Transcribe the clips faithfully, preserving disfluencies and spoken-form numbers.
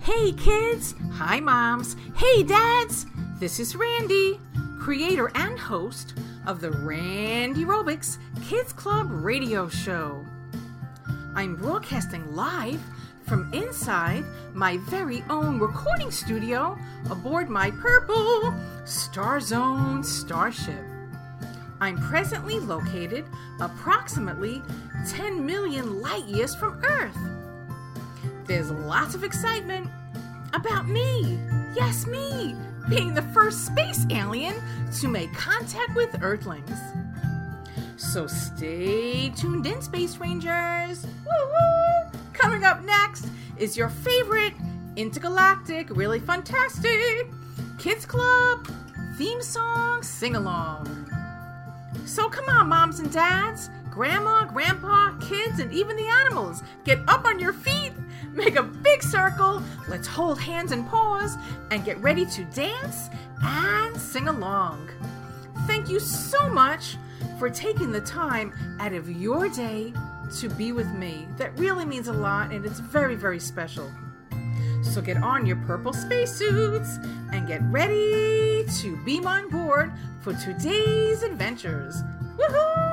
Hey kids, hi moms, hey dads, this is Randy, creator and host of the Randy Robics Kids Club radio show. I'm broadcasting live from inside my very own recording studio aboard my purple Star Zone starship. I'm presently located approximately ten million light years from Earth. There's lots of excitement about me, yes me, being the first space alien to make contact with Earthlings. So stay tuned in, Space Rangers. Woo-woo! Coming up next is your favorite intergalactic, really fantastic Kids Club theme song sing-along. So come on, moms and dads, grandma, grandpa, kids, and even the animals. Get up on your feet, make a big circle, let's hold hands and paws, and get ready to dance and sing along. Thank you so much for taking the time out of your day to be with me. That really means a lot, and it's very, very special. So get on your purple spacesuits and get ready to beam on board for today's adventures. Woohoo!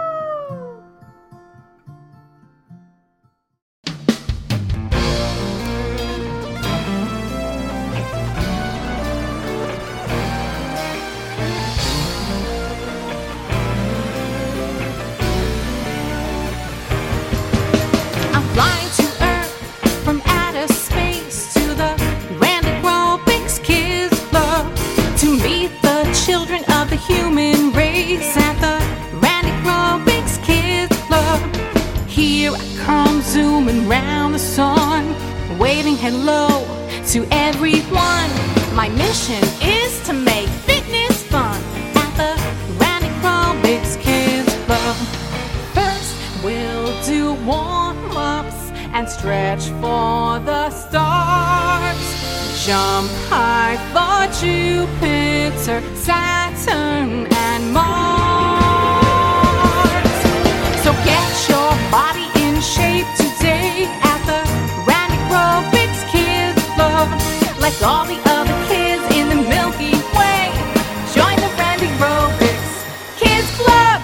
Human race at the Randy Robics Kids Club. Here I come zooming round the sun, waving hello to everyone. My mission is to make fitness fun at the Randy Robics Kids Club. First we'll do warm-ups and stretch for the stars. Jump high for Jupiter, Saturn, and Mars. So get your body in shape today at the Randy Robics Kids Club. Like all the other kids in the Milky Way, join the Randy Robics Kids Club.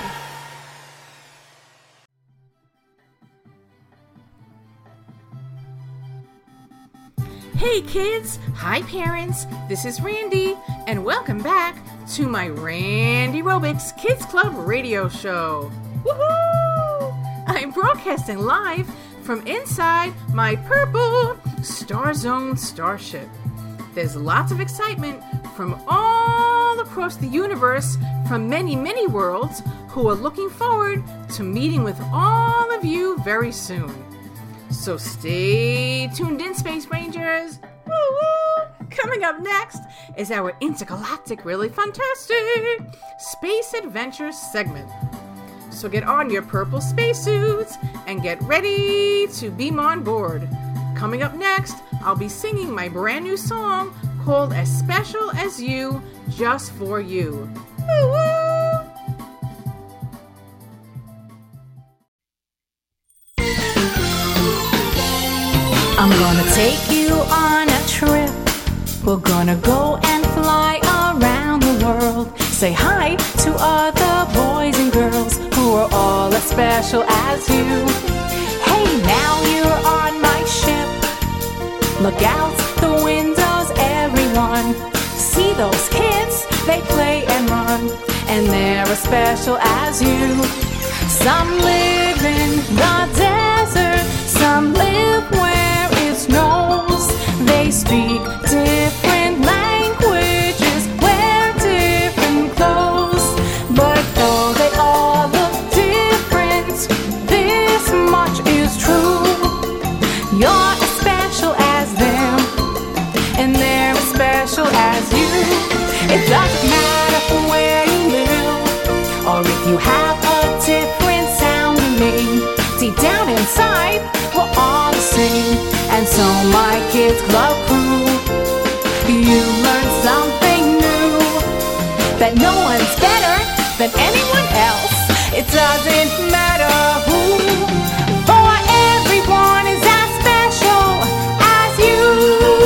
Hey kids, hi parents, this is Randy, and welcome back to my Randy Robics Kids Club radio show. Woohoo! I'm broadcasting live from inside my purple Star Zone starship. There's lots of excitement from all across the universe, from many, many worlds, who are looking forward to meeting with all of you very soon. So stay tuned in, Space Rangers. Woo-woo! Coming up next is our intergalactic, really fantastic space adventure segment. So get on your purple spacesuits and get ready to beam on board. Coming up next, I'll be singing my brand new song called As Special As You, just for you. Woo-woo! I'm gonna take you on a trip. We're gonna go and fly around the world. Say hi to other boys and girls who are all as special as you. Hey, now you're on my ship. Look out the windows, everyone. See those kids, they play and run, and they're as special as you. Some live in the desert, some live where it snows. They speak different languages, wear different clothes. But though they all look different, this much is true. You're as special as them, and they're as special as you. It doesn't matter where you live, or if you have a different sound than me. Deep down inside, we're all the same. And so my Kids Club crew, you learn something new, that no one's better than anyone else. It doesn't matter who, for everyone is as special as you.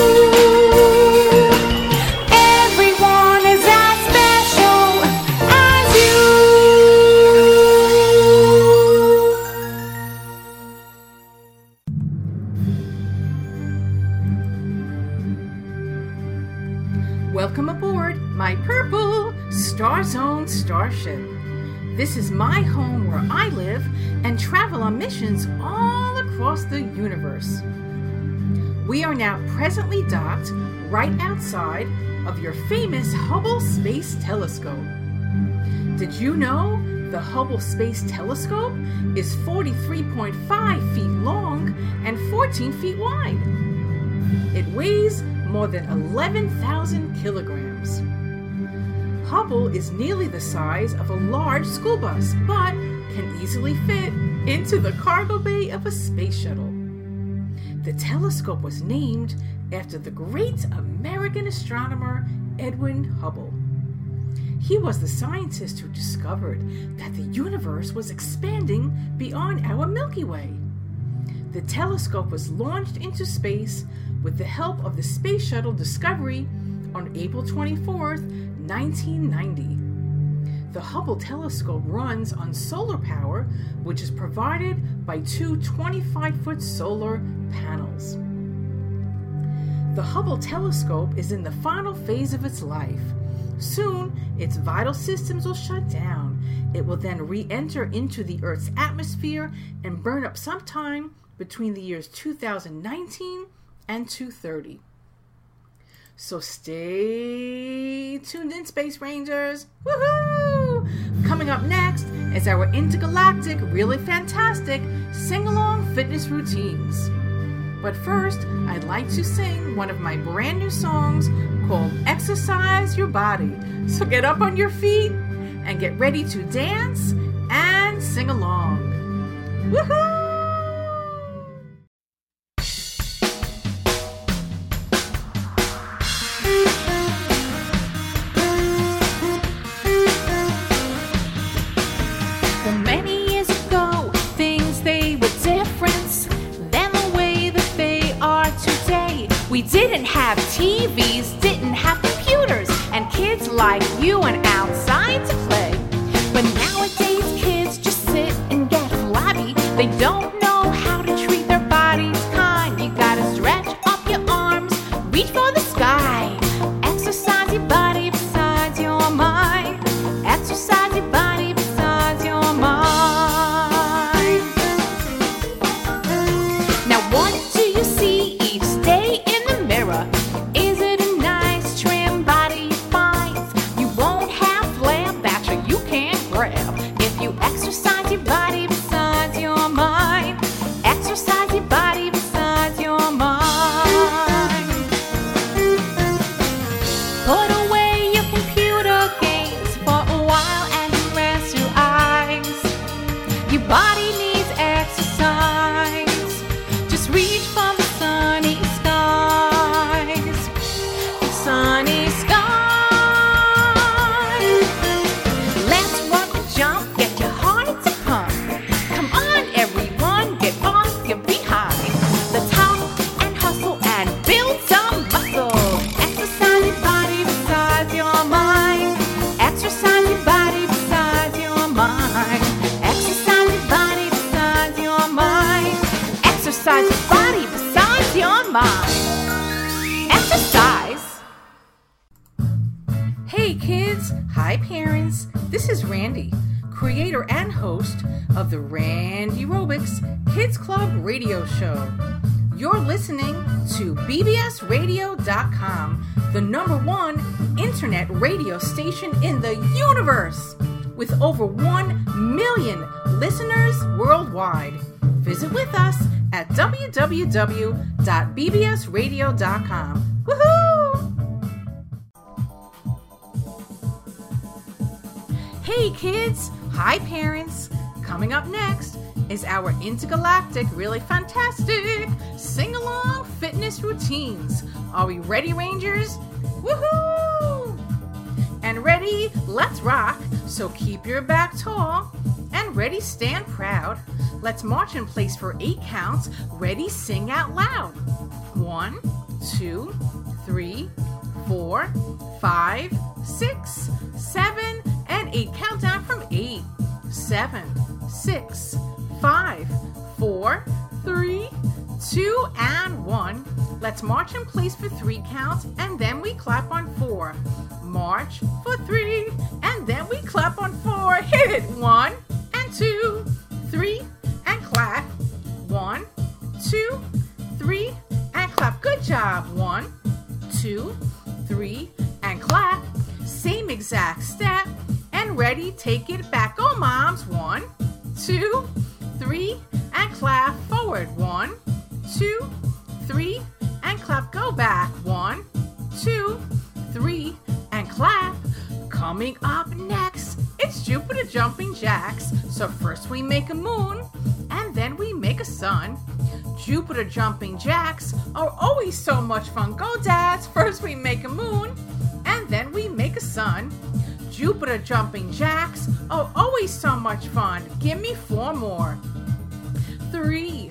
Welcome aboard my purple Star Zone starship. This is my home where I live and travel on missions all across the universe. We are now presently docked right outside of your famous Hubble Space Telescope. Did you know the Hubble Space Telescope is forty-three point five feet long and fourteen feet wide? It weighs more than eleven thousand kilograms. Hubble is nearly the size of a large school bus, but can easily fit into the cargo bay of a space shuttle. The telescope was named after the great American astronomer Edwin Hubble. He was the scientist who discovered that the universe was expanding beyond our Milky Way. The telescope was launched into space with the help of the Space Shuttle Discovery on April twenty-fourth, nineteen ninety. The Hubble telescope runs on solar power, which is provided by two twenty-five-foot solar panels. The Hubble telescope is in the final phase of its life. Soon, its vital systems will shut down. It will then re-enter into the Earth's atmosphere and burn up sometime between the years two thousand nineteen and two thousand thirty. So stay tuned in, Space Rangers. Woohoo! Coming up next is our intergalactic, really fantastic sing-along fitness routines. But first, I'd like to sing one of my brand new songs called Exercise Your Body. So get up on your feet and get ready to dance and sing along. Woohoo! We didn't have T Vs, didn't have computers, and kids like you went outside to play. But nowadays kids just sit and get flabby. They don't know how to treat their bodies kind. You gotta stretch up your arms, reach for the sky. Exercise your body besides your mind. Exercise your body besides your mind. Now what do you see each day in the mirror? Is it a nice trim body you find? You won't have flare that you can't grab if you exercise your body besides your mind. Exercise your body besides your mind. Put away your computer games for a while and rest your eyes. Your body needs exercise. Just reach for the sunny skies. The sunny skies. Let's run and jump, get your heart to pump. Come on, everyone, get off your behind. Let's hop and hustle and build some muscle. Exercise your body besides your mind. Exercise your body besides your mind. Exercise your body besides your mind. Exercise your body besides your mind. Exercise. Hey kids, hi parents, this is Randy, creator and host of the Randy Robics Kids Club radio show. You're listening to B B S radio dot com, the number one internet radio station in the universe, with over one million listeners worldwide. Visit with us at w w w dot b b s radio dot com. Woohoo! Hey kids, hi parents. Coming up next is our intergalactic, really fantastic sing-along fitness routines. Are we ready, Rangers? Woohoo! And ready, let's rock. So keep your back tall and ready, stand proud. Let's march in place for eight counts. Ready, sing out loud. One, two, three, four, five, six, seven, and eight. Countdown from eight, seven, six, five, four, three, two, and one. Let's march in place for three counts, and then we clap on four. March for three, and then we clap on four. Hit it! One, and two, three, and clap. One, two, three, and clap. Good job. One, two, three, and clap. Same exact step, and ready, take it back. Go, moms. One, two, three, and clap. Forward. One, two, three, and clap. Go back. One, two, three, and clap. Coming up next, it's Jupiter Jumping Jacks. So first we make a moon, and then we make a sun. Jupiter Jumping Jacks are always so much fun. Go, dads. First we make a moon, and then we make a sun. Jupiter Jumping Jacks are always so much fun. Give me four more. Three,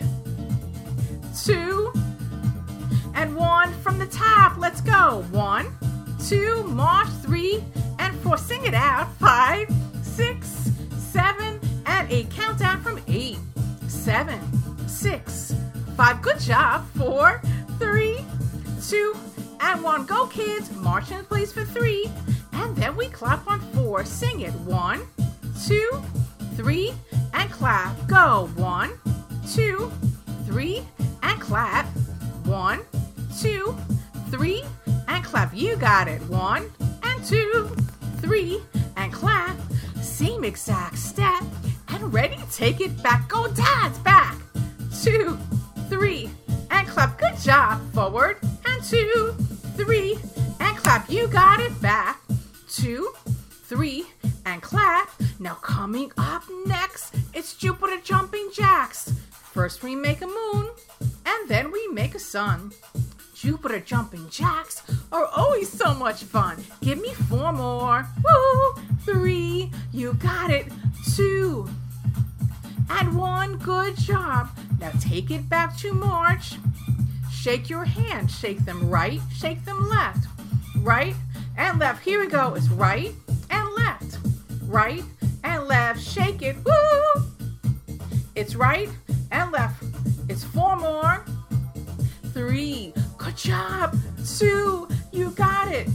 two, and one from the top. Let's go. One, two, march, three, and four. Sing it out. Five, six, seven, and eight. Countdown from eight, seven, six, five. Good job. Four, three, two, and one. Go, kids. March in place for three, and then we clap on four. Sing it. One, two, three, and clap. Go. One, two, three, and clap. One, two, three, and clap. You got it. One, and two, three, and clap. Same exact step, and ready to take it back. Go, dads. Back. Two, three, and clap. Good job. Forward, and two, three, and clap. You got it. Back. Two, three, and clap. Now coming up next, it's Jupiter Jumping Jacks. First we make a moon, and then we make a sun. Jupiter Jumping Jacks are always so much fun. Give me four more. Woo! Three, you got it. Two, and one. Good job. Now take it back to march. Shake your hands. Shake them right, shake them left. Right and left. Here we go. It's right and left. Right and left. Shake it. Woo! It's right and left. It's four more. Three. Good job. Two. You got it.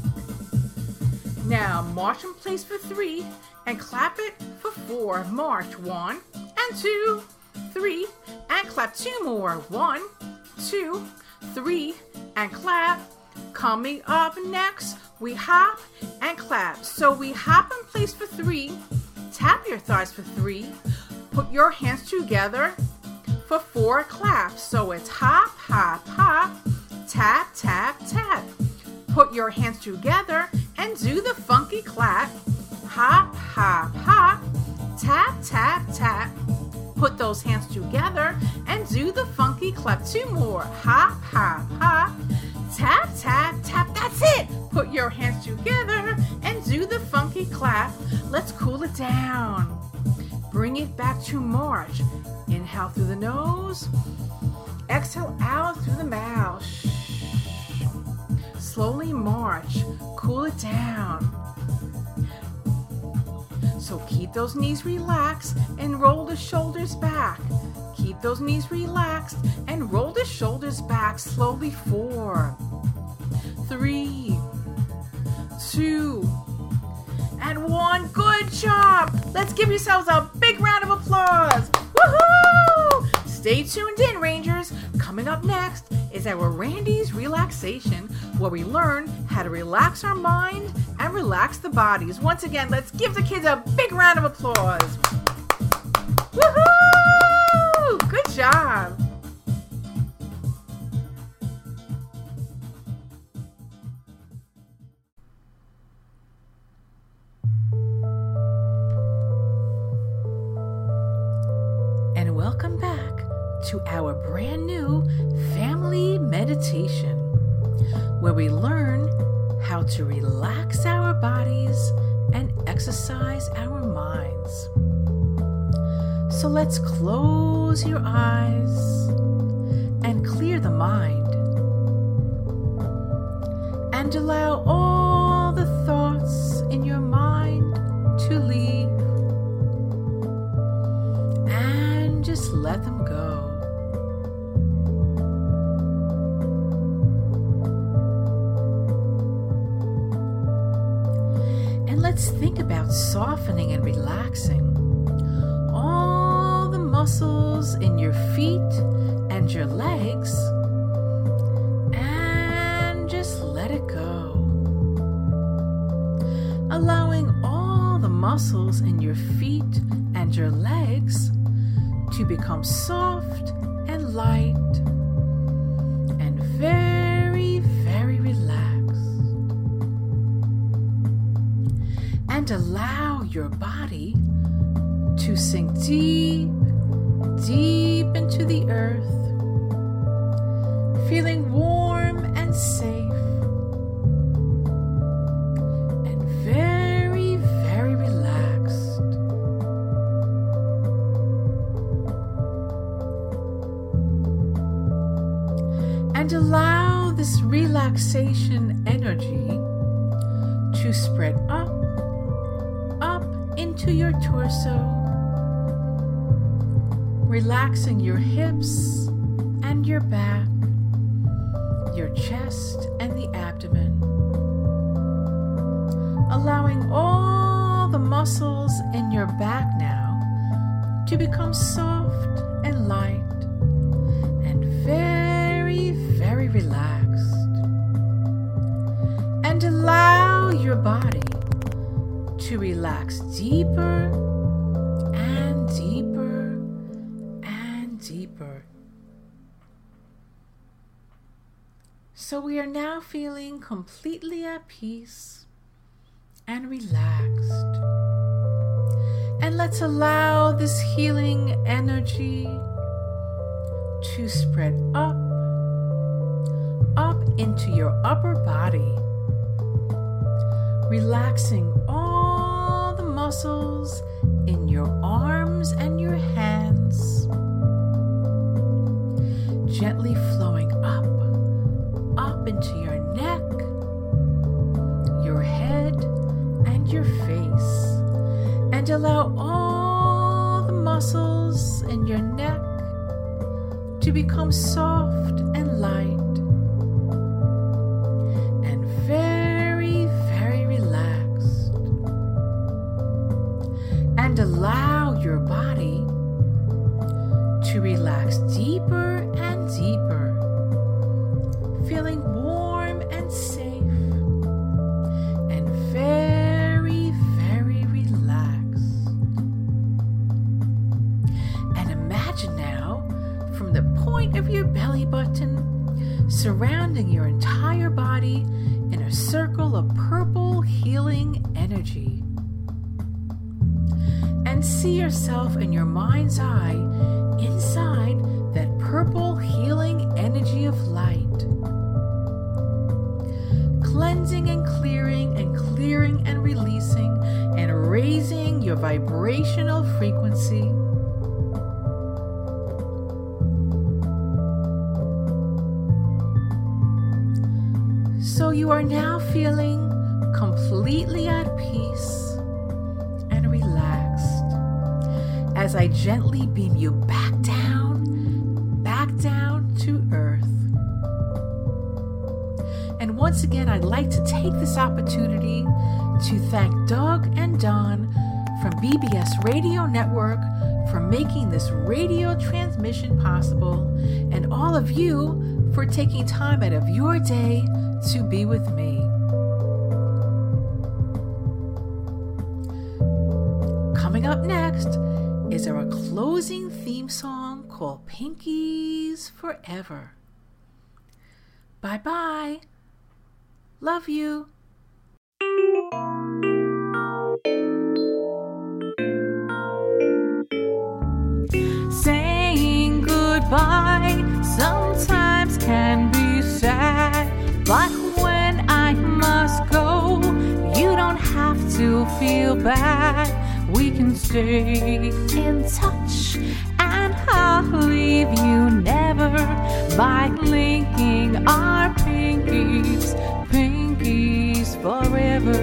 Now march in place for three and clap it for four. March. One and two, three, and clap. Two more. One, two, three, and clap. Coming up next, we hop and clap. So we hop in place for three. Tap your thighs for three. Put your hands together for four claps. So it's hop, hop, hop, tap, tap, tap. Put your hands together and do the funky clap. Hop, hop, hop, tap, tap, tap. Put those hands together and do the funky clap. Two more. Hop, hop, hop, tap, tap, tap. That's it. Put your hands together and do the funky clap. Let's cool it down. Bring it back to march. Inhale through the nose. Exhale out through the mouth. Slowly march. Cool it down. So keep those knees relaxed and roll the shoulders back. Keep those knees relaxed and roll the shoulders back slowly. Four, three, two, and one. Good job. Let's give yourselves a big round of applause. Woohoo! Stay tuned in, Rangers. Coming up next is our Randy's Relaxation, where we learn how to relax our mind and relax the bodies. Once again, let's give the kids a big round of applause. Woohoo! Good job. And welcome back to our brand new family meditation, where we learn how to relax our bodies and exercise our minds. So let's close your eyes and clear the mind, and allow all the thoughts in your mind to leave, and just let them go. let's think about softening and relaxing all the muscles in your feet and your legs, and just let it go. Allowing all the muscles in your feet and your legs to become soft and light and very, very relaxed. And allow your body to sink deep, deep into the earth, feeling warm and safe and very, very relaxed. And allow this relaxation energy to spread up, up into your torso, relaxing your hips and your back, your chest and the abdomen, allowing all the muscles in your back now to become soft and light and very, very relaxed. And allow your body to relax deeper and deeper and deeper. So we are now feeling completely at peace and relaxed. And let's allow this healing energy to spread up, up into your upper body, relaxing all the muscles in your arms and your hands, gently flowing up, up into your neck, your head, and your face. And allow all the muscles in your neck to become soft and light and very, very relaxed. And allow your body to relax deeper and deeper, feeling warm and safe and very, very relaxed. And imagine now, from the point of your belly button, surrounding your entire body in a circle of purple healing energy. And see yourself in your mind's eye inside that purple healing energy of light, cleansing and clearing and clearing and releasing and raising your vibrational frequency. So you are now feeling completely at peace and relaxed as I gently beam you back down, back down to earth. And once again, I'd like to take this opportunity to thank Doug and Don from B B S Radio Network for making this radio transmission possible, and all of you for taking time out of your day to be with me. Coming up next is our closing theme song called Pinkies Forever. Bye-bye. Love you. Saying goodbye sometimes can be sad, but when I must go, you don't have to feel bad. We can stay in touch, and I'll leave you never by linking our pinkies, pinkies forever.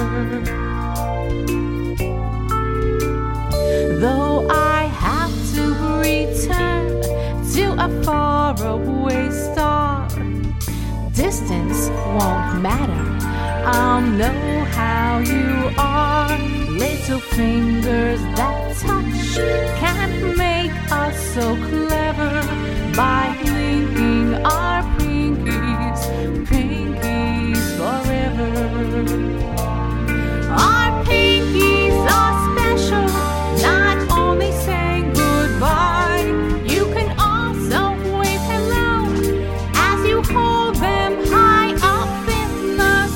Though I have to return to a faraway star, distance won't matter. I'll know how you are. Little fingers that touch can't make us so clever by linking our pinkies, pinkies forever. Our pinkies are special, not only saying goodbye. You can also wave hello as you hold them high up in the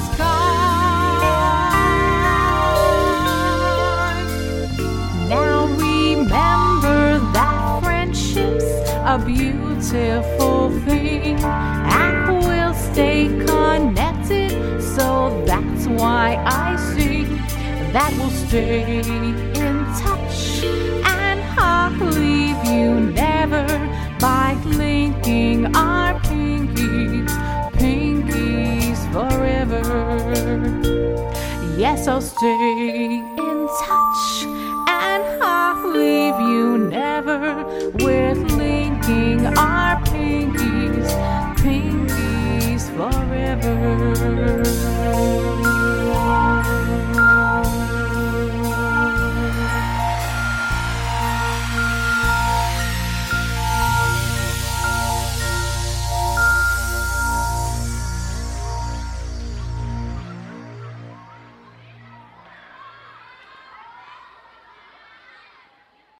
sky. Now remember that friendship's a beautiful thing, and we'll stay connected, so that's why I sing that we'll stay in touch, and I'll leave you never by linking our pinkies, pinkies forever. Yes, I'll stay in touch, and I'll leave you never with linking our pinkies, pinkies forever.